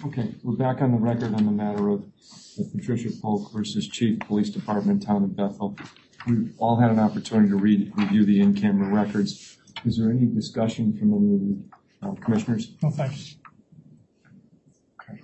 Okay, we're back on the record on the matter of Patricia Polk versus Chief Police Department, Town of Bethel. We've all had an opportunity to review the in-camera records. Is there any discussion from any of the commissioners? No, thanks. Okay.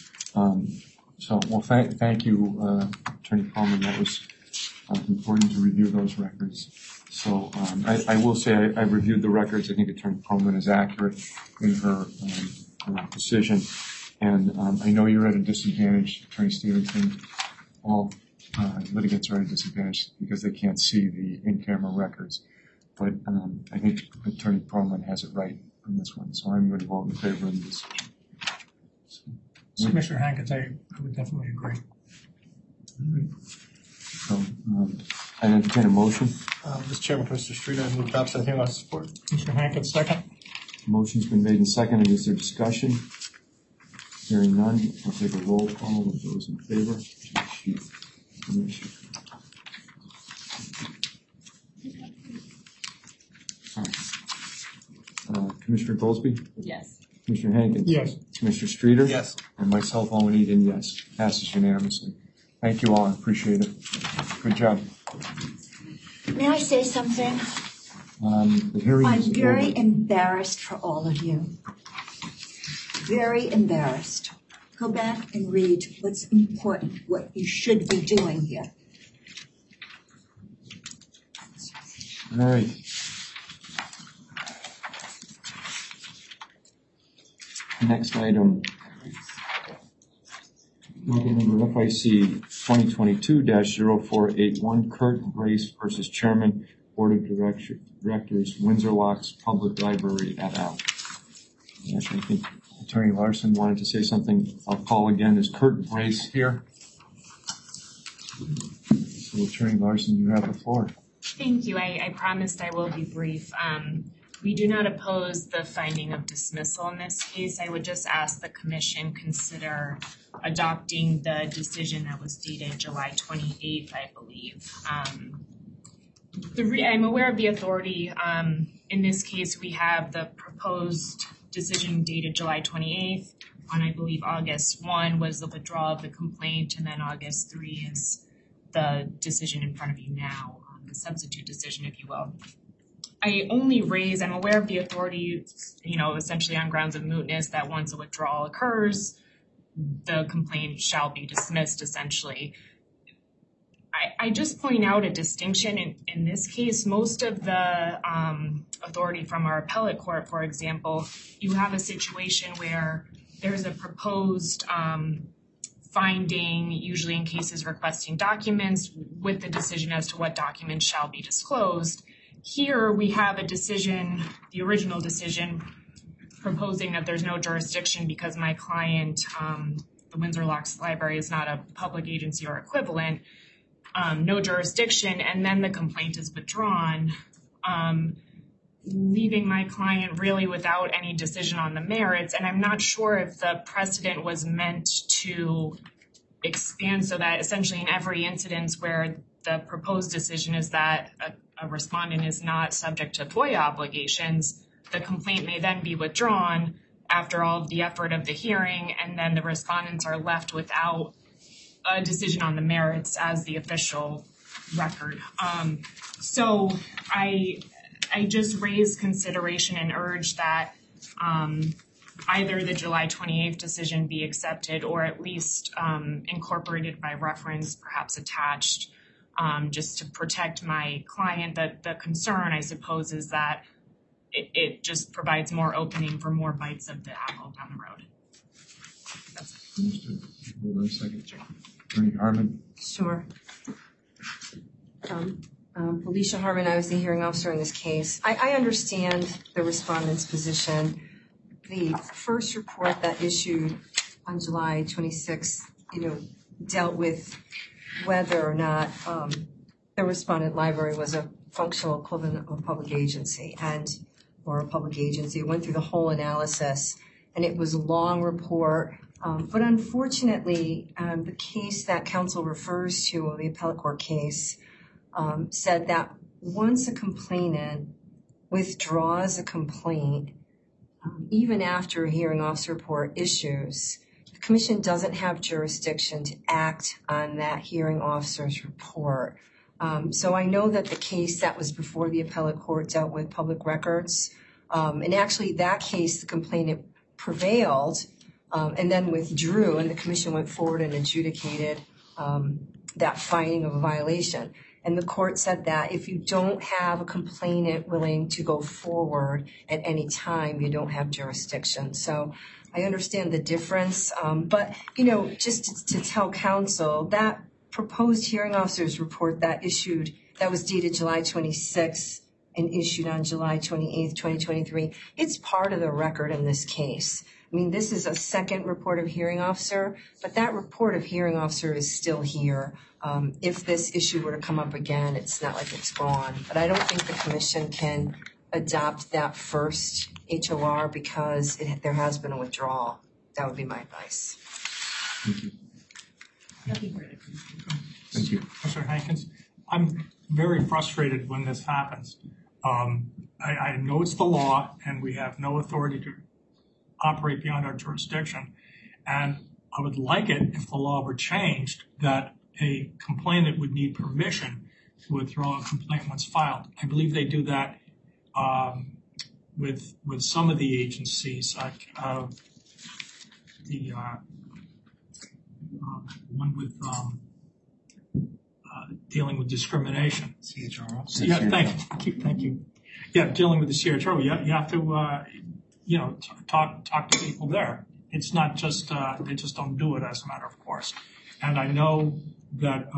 Thank you, Attorney Coleman. That was important to review those records. So I will say I reviewed the records. I think Attorney Coleman is accurate in her decision. And I know you're at a disadvantage, Attorney Stevenson. All litigants are at a disadvantage because they can't see the in-camera records. But I think Attorney Coleman has it right on this one. So I'm going to vote in favor of this. Commissioner Hankins, I would definitely agree. All right. So I entertain a motion. Mr. Chairman, Mr. Streeter, I move adoption of the hearing on support. Commissioner Hankins, second. Motion's been made and seconded. Is there discussion? Hearing none, I'll take a roll call of those in favor. Commissioner Goldsby? Yes. Commissioner Hankins? Yes. Commissioner Streeter? Yes. And myself, Owen Eden, yes. Passes unanimously. Thank you all. I appreciate it. Good job. May I say something? The hearing I'm is very over. embarrassed for all of you. Very embarrassed. Go back and read what's important, what you should be doing here. All right. Next item. Docket number FIC 2022-0481, Kurt Brace versus Chairman, Board of Directors, Windsor Locks Public Library et al. Yes, I think Attorney Larson wanted to say something. I'll call again. Is Kurt Brace here? So Attorney Larson, you have the floor. Thank you. I promised I will be brief. We do not oppose the finding of dismissal in this case. I would just ask the Commission consider adopting the decision that was dated July 28th, I believe. I'm aware of the authority. In this case, we have the proposed decision dated July 28th. On, I believe, August 1 was the withdrawal of the complaint, and then August 3 is the decision in front of you now, the substitute decision, if you will. I'm aware of the authority, essentially on grounds of mootness, that once a withdrawal occurs, the complaint shall be dismissed, essentially. I just point out a distinction in this case. Most of the authority from our appellate court, for example, you have a situation where there's a proposed finding, usually in cases requesting documents, with the decision as to what documents shall be disclosed. Here we have a decision, the original decision, proposing that there's no jurisdiction because my client, the Windsor Locks Library, is not a public agency or equivalent. No jurisdiction, and then the complaint is withdrawn, leaving my client really without any decision on the merits. And I'm not sure if the precedent was meant to expand so that essentially in every incidence where the proposed decision is that a respondent is not subject to FOIA obligations, the complaint may then be withdrawn after all of the effort of the hearing, and then the respondents are left without a decision on the merits as the official record. So I just raise consideration and urge that either the July 28th decision be accepted or at least incorporated by reference, perhaps attached, just to protect my client. The concern, I suppose, is that it just provides more opening for more bites of the apple down the road. That's it. Understood. Hold on a second. Attorney Harmon. Sure. Felicia Harmon, I was the hearing officer in this case. I understand the respondent's position. The first report that issued on July 26th, dealt with whether or not the respondent library was a functional equivalent of a public agency or a public agency. It went through the whole analysis, and it was a long report. But unfortunately, the case that counsel refers to, the appellate court case, said that once a complainant withdraws a complaint, even after a hearing officer report issues, the Commission doesn't have jurisdiction to act on that hearing officer's report. So I know that the case that was before the appellate court dealt with public records. And actually that case, the complainant prevailed and then withdrew, and the commission went forward and adjudicated that finding of a violation. And the court said that if you don't have a complainant willing to go forward at any time, you don't have jurisdiction. So I understand the difference. But, just to tell counsel, that proposed hearing officer's report that was dated July 26th and issued on July 28th, 2023, it's part of the record in this case. I mean, this is a second report of hearing officer, but that report of hearing officer is still here. If this issue were to come up again, it's not like it's gone. But I don't think the commission can adopt that first HOR because there has been a withdrawal. That would be my advice. Thank you. Thank you. Mr. Hankins, I'm very frustrated when this happens. I know it's the law and we have no authority to operate beyond our jurisdiction. And I would like it if the law were changed that a complainant would need permission to withdraw a complaint once filed. I believe they do that with some of the agencies, like the one with dealing with discrimination. CHRO. Yeah, thank you. Yeah, dealing with the CHRO, you have to talk to people there. It's not just they just don't do it as a matter of course. And I know that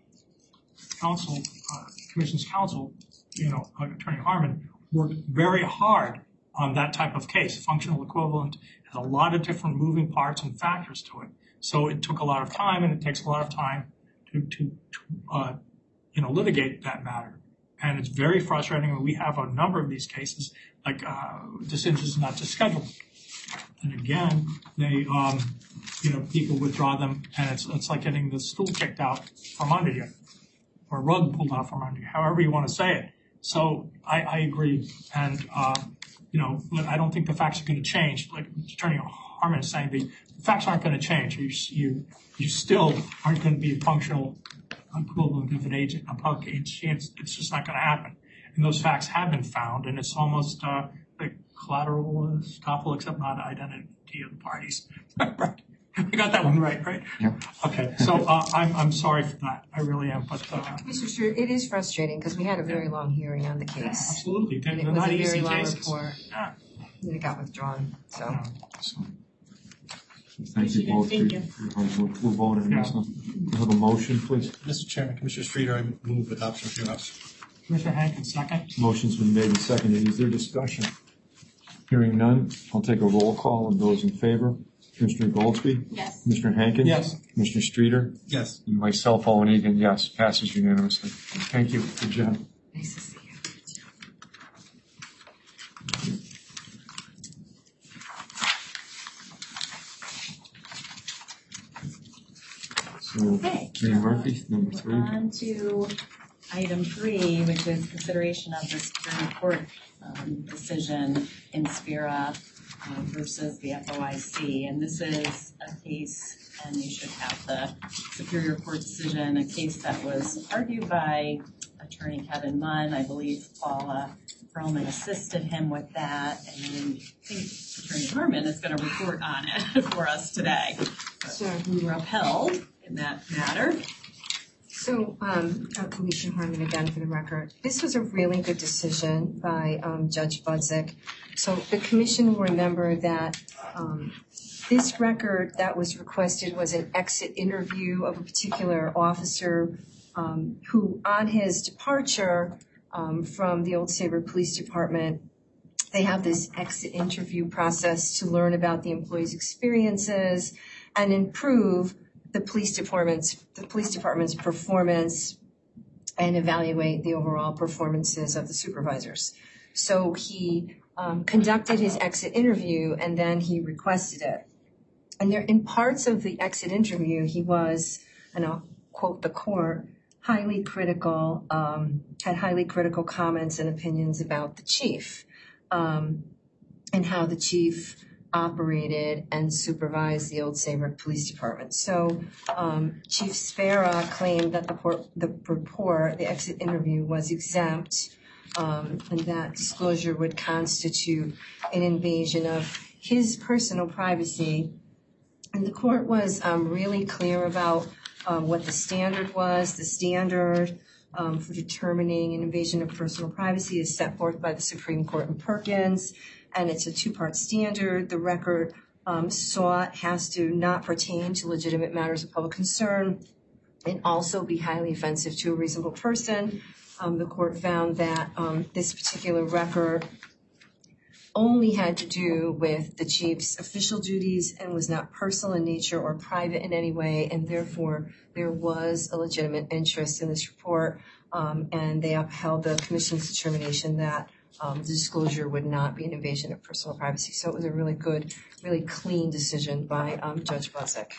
Commission's counsel, Attorney Harmon, worked very hard on that type of case. Functional equivalent has a lot of different moving parts and factors to it. So it took a lot of time, and it takes a lot of time to litigate that matter. And it's very frustrating when we have a number of these cases, like decisions not to schedule. And again, they, people withdraw them, and it's like getting the stool kicked out from under you, or rug pulled out from under you, however you want to say it. So I agree, and but I don't think the facts are going to change. Like Attorney Harmon is saying, the facts aren't going to change. You still aren't going to be a functional equivalent of an agent, a public agency. It's just not going to happen. And those facts have been found, and it's almost like collateral estoppel, except not identity of the parties. Right. I got that one right? Yeah. Okay. So I'm sorry for that. I really am. But Mr. Stewart, it is frustrating because we had a very long hearing on the case. Absolutely. And it They're was not a easy very long cases. report. Yeah. And it got withdrawn. So. So, thank you both for your hard work. We'll vote on this. We have a motion, please. Mr. Chairman, Commissioner Streeter, I move adoption of hearing officer. Commissioner Hankins, second. Motion's been made and seconded. Is there discussion? Hearing none, I'll take a roll call on those in favor. Commissioner Goldsby? Yes. Commissioner Hankins? Yes. Commissioner Streeter? Yes. And myself, Owen Egan, yes. Passes unanimously. Thank you. Good job. Nice to see you. So, Okay. Mary Murphy, number 3. On to item 3, which is consideration of the Superior Court decision in Sphera versus the FOIC. And this is a case, and you should have the Superior Court decision, a case that was argued by Attorney Kevin Munn. I believe Paula Perlman assisted him with that, and I think Attorney Harmon is going to report on it for us today. Sure. We were upheld in that matter. So, Commissioner Harmon, again for the record, this was a really good decision by Judge Budzik. So the commission will remember that this record that was requested was an exit interview of a particular officer who, on his departure from the Old Saybrook Police Department, they have this exit interview process to learn about the employee's experiences and improve the police department's performance and evaluate the overall performances of the supervisors. So he conducted his exit interview, and then he requested it. And there, in parts of the exit interview, he was, and I'll quote the court, highly critical, had highly critical comments and opinions about the chief, and how the chief operated and supervised the Old Saybrook Police Department. So Chief Spera claimed that the exit interview was exempt, and that disclosure would constitute an invasion of his personal privacy. And the court was really clear about what the standard was. The standard for determining an invasion of personal privacy is set forth by the Supreme Court in Perkins, and it's a two-part standard. The record sought has to not pertain to legitimate matters of public concern and also be highly offensive to a reasonable person. The court found that this particular record only had to do with the chief's official duties and was not personal in nature or private in any way, and therefore there was a legitimate interest in this report, and they upheld the commission's determination that the disclosure would not be an invasion of personal privacy. So it was a really good, really clean decision by Judge Buzik.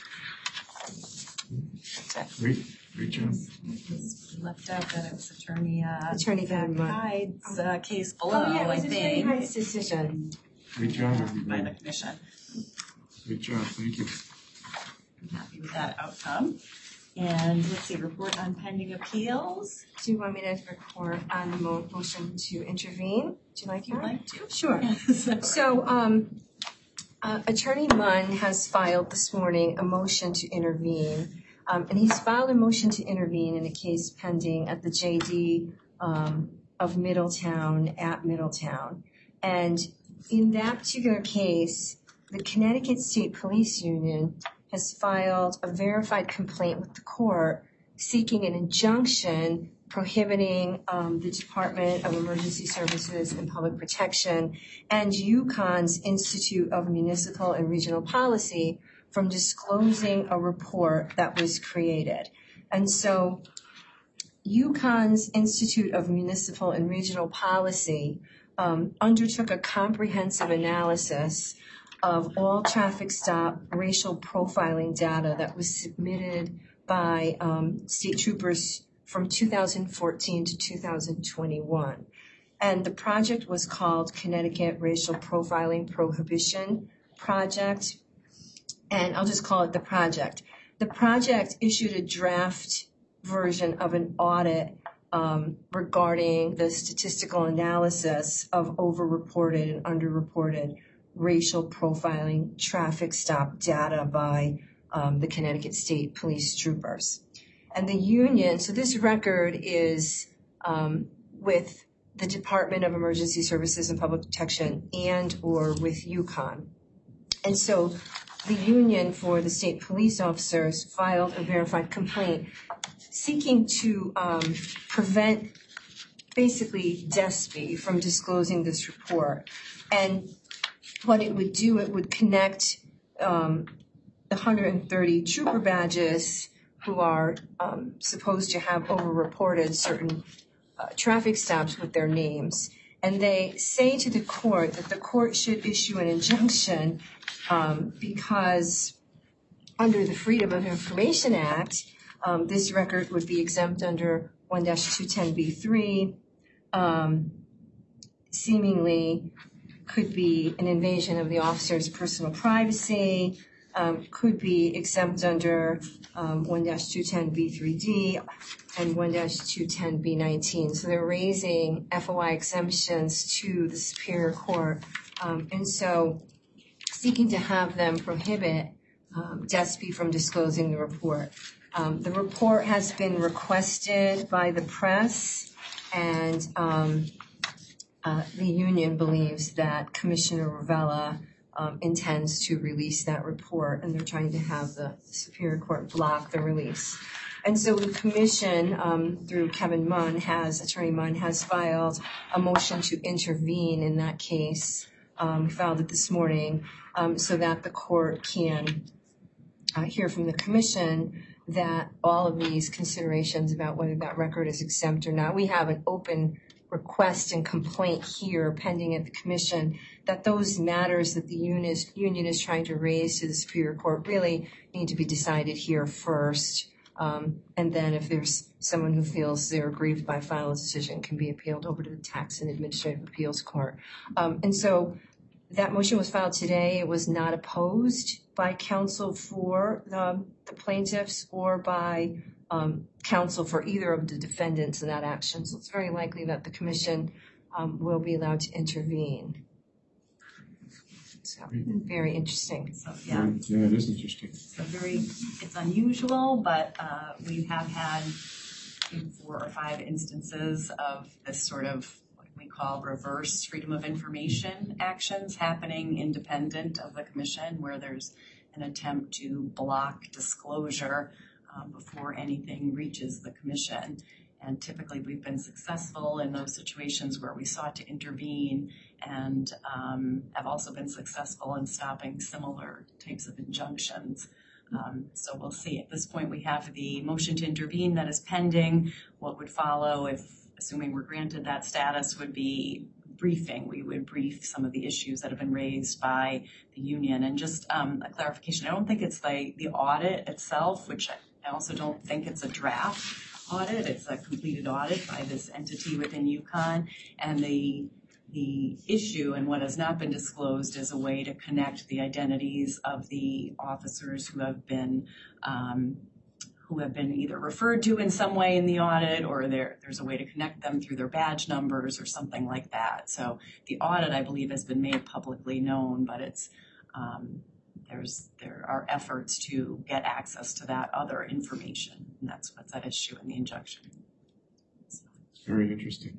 Great job. Left out that it was Attorney Van Munn. Hyde's case below, Oh, yeah, it was I Attorney think, Hyde's decision. Great job, by the everybody. commission. Great job, thank you. I'm happy with that outcome. And let's see, report on pending appeals. Do you want me to report on the motion to intervene? Do you like If you'd that? like to. Sure. So Attorney Munn has filed this morning a motion to intervene. And he's filed a motion to intervene in a case pending at the JD of Middletown at Middletown. And in that particular case, the Connecticut State Police Union has filed a verified complaint with the court seeking an injunction prohibiting the Department of Emergency Services and Public Protection and UConn's Institute of Municipal and Regional Policy from disclosing a report that was created. And so UConn's Institute of Municipal and Regional Policy undertook a comprehensive analysis of all traffic stop racial profiling data that was submitted by state troopers from 2014 to 2021. And the project was called Connecticut Racial Profiling Prohibition Project. And I'll just call it the project. The project issued a draft version of an audit regarding the statistical analysis of overreported and underreported racial profiling traffic stop data by the Connecticut State Police troopers. And the union, so this record is with the Department of Emergency Services and Public Protection and or with UConn. And so the union for the state police officers filed a verified complaint seeking to prevent basically DESPI from disclosing this report. And what it would do, it would connect the 130 trooper badges who are supposed to have overreported certain traffic stops with their names. And they say to the court that the court should issue an injunction because under the Freedom of Information Act, this record would be exempt under 1-210B3, seemingly could be an invasion of the officer's personal privacy, could be exempt under 1-210B3D and 1-210B19. So they're raising FOI exemptions to the Superior Court. And so seeking to have them prohibit DESPI from disclosing the report. The report has been requested by the press, and the union believes that Commissioner Ravella intends to release that report, and they're trying to have the Superior Court block the release. And so the commission, through Attorney Munn, has filed a motion to intervene in that case. We filed it this morning so that the court can hear from the commission that all of these considerations about whether that record is exempt or not. We have an open request and complaint here pending at the commission that those matters that the union is trying to raise to the Superior Court really need to be decided here first. And then if there's someone who feels they're aggrieved by a final decision, can be appealed over to the Tax and Administrative Appeals Court. And so That motion was filed today. It was not opposed by counsel for the plaintiffs or by counsel for either of the defendants in that action. So it's very likely that the commission will be allowed to intervene. So very interesting. So, yeah, Yeah, it is interesting. so it's unusual, but we have had 4 or 5 instances of this sort of what we call reverse freedom of information actions happening independent of the commission, where there's an attempt to block disclosure before anything reaches the commission. And typically we've been successful in those situations where we sought to intervene, and have also been successful in stopping similar types of injunctions. So we'll see. At this point, we have the motion to intervene that is pending. What would follow, if assuming we're granted that status, would be briefing. We would brief some of the issues that have been raised by the union. And just a clarification, I don't think it's the audit itself, which I also don't think it's a draft audit. It's a completed audit by this entity within UConn. And the issue and what has not been disclosed is a way to connect the identities of the officers who have been either referred to in some way in the audit, or there's a way to connect them through their badge numbers or something like that. So the audit, I believe, has been made publicly known, but it's there are efforts to get access to that other information, and that's what's at issue in the injunction. So. Very interesting.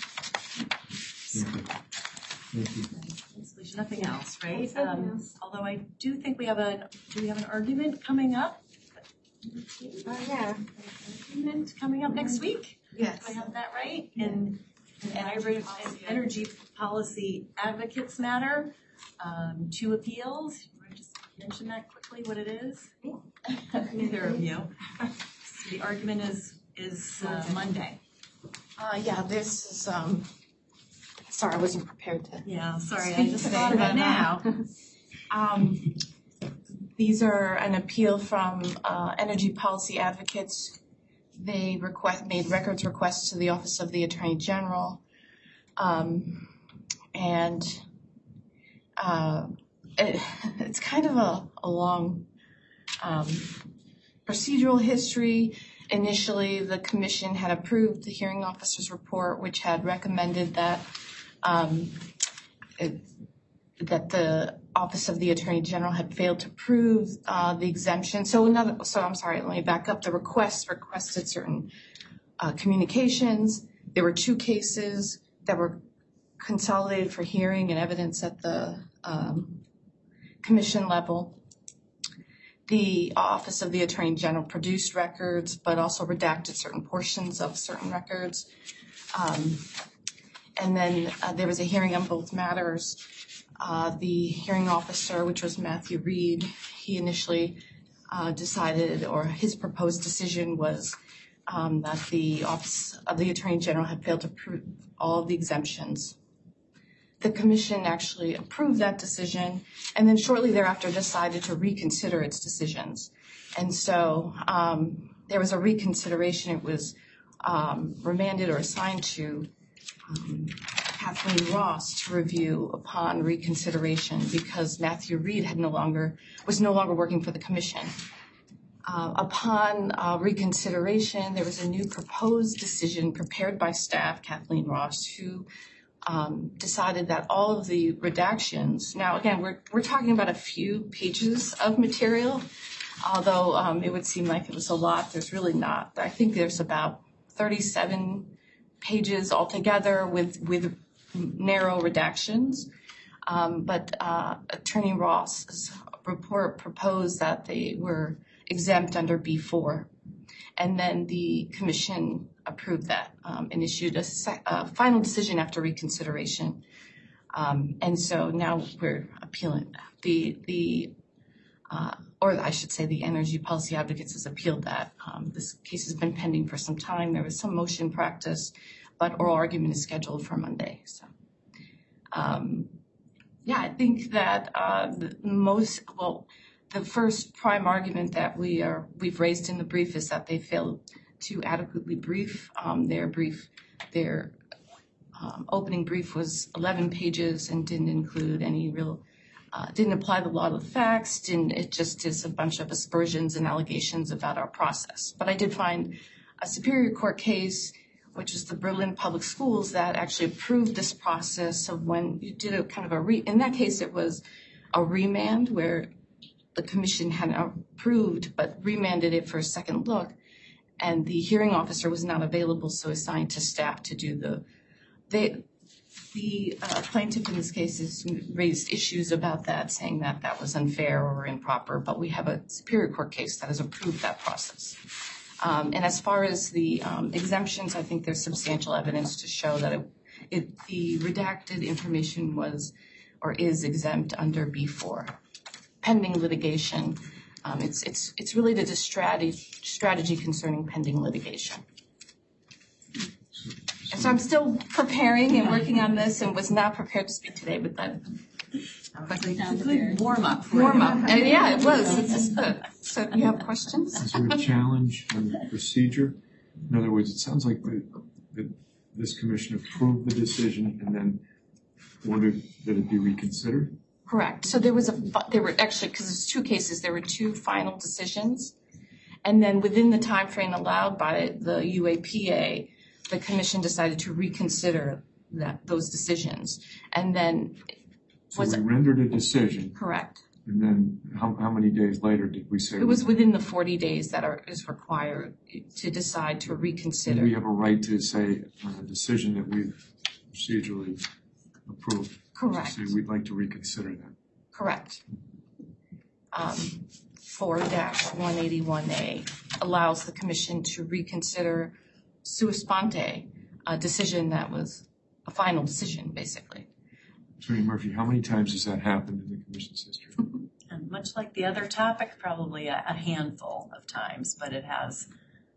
Thank you. There's nothing else, right? Although I do think we have an argument coming up? Yeah. Argument coming up next week? Yes. Do I have that right? In energy policy advocates matter, 2 appeals. You want to just mention that quickly, what it is? Either of you. So the argument is Monday. Yeah, this is, sorry, I wasn't prepared to. Yeah, sorry, I just thought of it now. These are an appeal from Energy Policy Advocates. They made records requests to the Office of the Attorney General. It's kind of a long procedural history. Initially, the commission had approved the hearing officer's report, which had recommended that the Office of the Attorney General had failed to prove the exemption. So I'm sorry, let me back up. The requested certain communications. There were 2 cases that were consolidated for hearing and evidence at the commission level. The Office of the Attorney General produced records, but also redacted certain portions of certain records. And then there was a hearing on both matters. The hearing officer, which was Matthew Reed, he initially decided, or his proposed decision was that the Office of the Attorney General had failed to prove all of the exemptions. The commission actually approved that decision, and then shortly thereafter decided to reconsider its decisions. And so there was a reconsideration. It was remanded or assigned to Kathleen Ross to review upon reconsideration, because Matthew Reed was no longer working for the commission. Upon reconsideration, there was a new proposed decision prepared by staff, Kathleen Ross, who decided that all of the redactions, now again, we're talking about a few pages of material, although it would seem like it was a lot. There's really not. I think there's about 37 pages altogether with narrow redactions. But Attorney Ross's report proposed that they were exempt under B4. And then the commission approved that and issued a final decision after reconsideration. And so now we're appealing or I should say the Energy Policy Advocates has appealed that. This case has been pending for some time. There was some motion practice, but oral argument is scheduled for Monday. So, I think that the first prime argument that we've raised in the brief is that they failed to adequately brief their opening brief was 11 pages and didn't include any real, didn't apply the law to the facts, it just is a bunch of aspersions and allegations about our process. But I did find a Superior Court case, which is the Berlin Public Schools, that actually approved this process of when you did a kind of in that case it was a remand where the commission hadn't approved but remanded it for a second look, and the hearing officer was not available, so assigned to staff to do the plaintiff in this case has raised issues about that, saying that that was unfair or improper, but we have a Superior Court case that has approved that process. And as far as the exemptions, I think there's substantial evidence to show that the redacted information was or is exempt under B4. Pending litigation, it's related to strategy concerning pending litigation. And so I'm still preparing and working on this and was not prepared to speak today, but that. But it's a good warm-up. And yeah, it was. It's just good. So do you have questions? Is there a challenge on the procedure? In other words, it sounds like this commission approved the decision and then ordered that it be reconsidered? Correct. So there were actually, because there's two cases, there were two final decisions. And then within the time frame allowed by the UAPA, the commission decided to reconsider those decisions. And then So we rendered a decision. Correct. And then how many days later did we say? It was within the 40 days that is required to decide to reconsider. We have a right to say on a decision that we've procedurally approved. Correct. Say we'd like to reconsider that. Correct. 4-181A allows the commission to reconsider sua sponte, a decision that was a final decision, basically. Attorney Murphy, how many times has that happened in the commission's history? And much like the other topic, probably a handful of times, but it has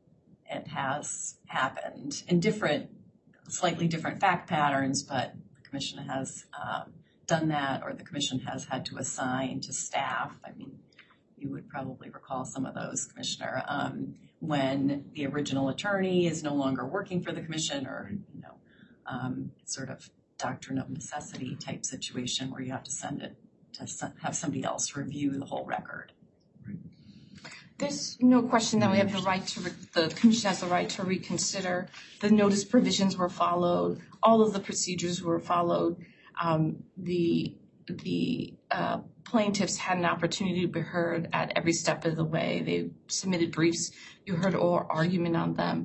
happened in slightly different fact patterns, but the commission has done that, or the commission has had to assign to staff. I mean, you would probably recall some of those, Commissioner, when the original attorney is no longer working for the commission, or sort of doctrine of necessity type situation where you have to send it to have somebody else review the whole record. There's no question that we have the right the commission has the right to reconsider. The notice provisions were followed. All of the procedures were followed. The plaintiffs had an opportunity to be heard at every step of the way. They submitted briefs. You heard oral argument on them.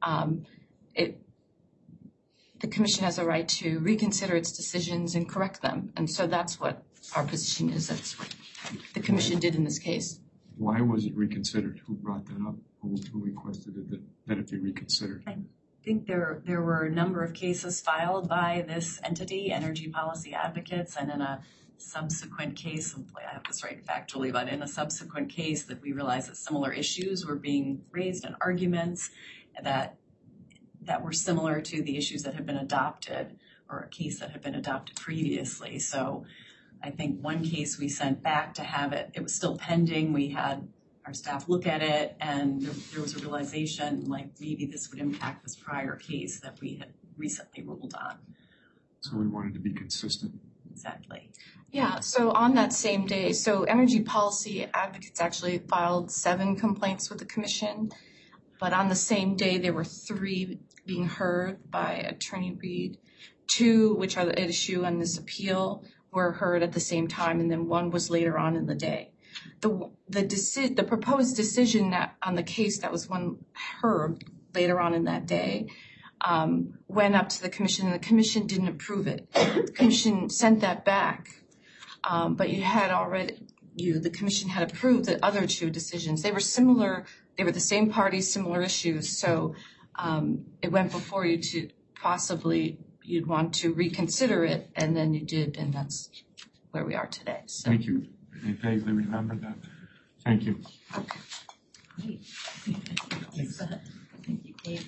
The commission has a right to reconsider its decisions and correct them. And so that's what our position is. That's what the commission did in this case. Why was it reconsidered? Who brought that up? Who requested that it be reconsidered? I think there were a number of cases filed by this entity, Energy Policy Advocates, and in a subsequent case, hopefully I have this right factually, but in a subsequent case that we realized that similar issues were being raised in arguments that were similar to the issues that had been adopted, or a case that had been adopted previously. So I think one case we sent back to have it was still pending. We had our staff look at it, and there was a realization like maybe this would impact this prior case that we had recently ruled on. So we wanted to be consistent. Exactly. Yeah, so on that same day, Energy Policy Advocates actually filed 7 complaints with the commission, but on the same day there were 3 being heard by Attorney Reed, 2 which are at issue on this appeal were heard at the same time, and then 1 was later on in the day. The proposed decision on the case that was heard later on in that day went up to the commission, and the commission didn't approve it. The commission sent that back, but the commission had approved the other 2 decisions. They were similar. They were the same parties, similar issues. So it went before you to possibly you'd want to reconsider it, and then you did, and that's where we are today. So. Thank you. I vaguely remember that. Thank you. Okay. Great. Thanks. Thank you, Kate.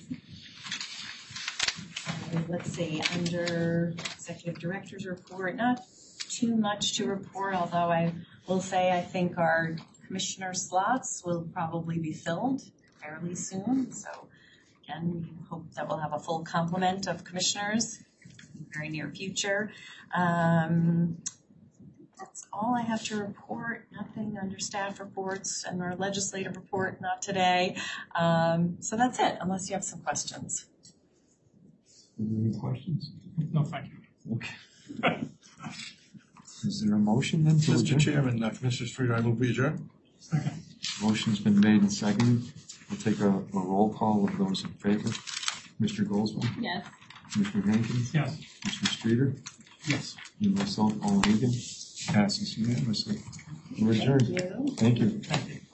Let's see, under Executive Director's report, not too much to report, although I will say I think our commissioner slots will probably be filled fairly soon. So again, we hope that we'll have a full complement of commissioners very near future. That's all I have to report. Nothing under staff reports and our legislative report, not today. So that's it, unless you have some questions. Any questions? No, thank you. Okay. Is there a motion then to Mr. adjourn? Chairman, Commissioner Streeter, I move we adjourn. Second. Motion's been made and seconded. We'll take a roll call of those in favor. Mr. Goldsman? Yes. Mr. Hankins? Yes. Mr. Streeter? Yes. And myself, Paul Egan. Passes unanimously. We're adjourned. Thank you. Thank you. Thank you.